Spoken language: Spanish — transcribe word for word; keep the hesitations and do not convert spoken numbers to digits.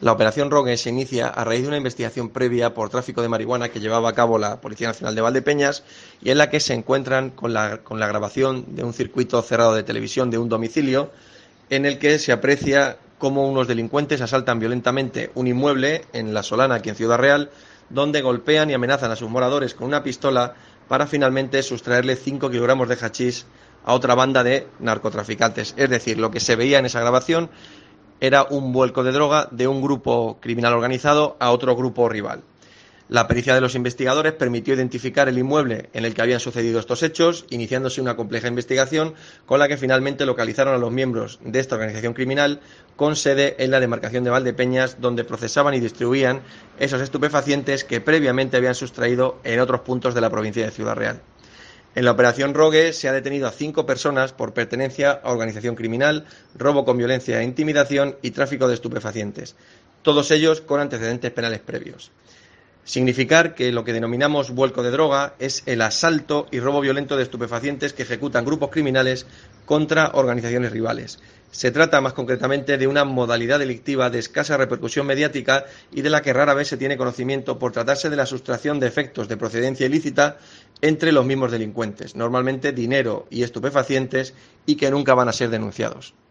La operación Rogue se inicia a raíz de una investigación previa por tráfico de marihuana que llevaba a cabo la Policía Nacional de Valdepeñas y en la que se encuentran con la, con la grabación de un circuito cerrado de televisión de un domicilio en el que se aprecia cómo unos delincuentes asaltan violentamente un inmueble en La Solana, aquí en Ciudad Real, donde golpean y amenazan a sus moradores con una pistola para finalmente sustraerle cinco kilogramos de hachís a otra banda de narcotraficantes. Es decir, lo que se veía en esa grabación era un vuelco de droga de un grupo criminal organizado a otro grupo rival. La pericia de los investigadores permitió identificar el inmueble en el que habían sucedido estos hechos, iniciándose una compleja investigación con la que finalmente localizaron a los miembros de esta organización criminal con sede en la demarcación de Valdepeñas, donde procesaban y distribuían esos estupefacientes que previamente habían sustraído en otros puntos de la provincia de Ciudad Real. En la operación Rogue se ha detenido a cinco personas por pertenencia a organización criminal, robo con violencia e intimidación y tráfico de estupefacientes, todos ellos con antecedentes penales previos. Significar que lo que denominamos vuelco de droga es el asalto y robo violento de estupefacientes que ejecutan grupos criminales contra organizaciones rivales. Se trata más concretamente de una modalidad delictiva de escasa repercusión mediática y de la que rara vez se tiene conocimiento por tratarse de la sustracción de efectos de procedencia ilícita entre los mismos delincuentes, normalmente dinero y estupefacientes, y que nunca van a ser denunciados.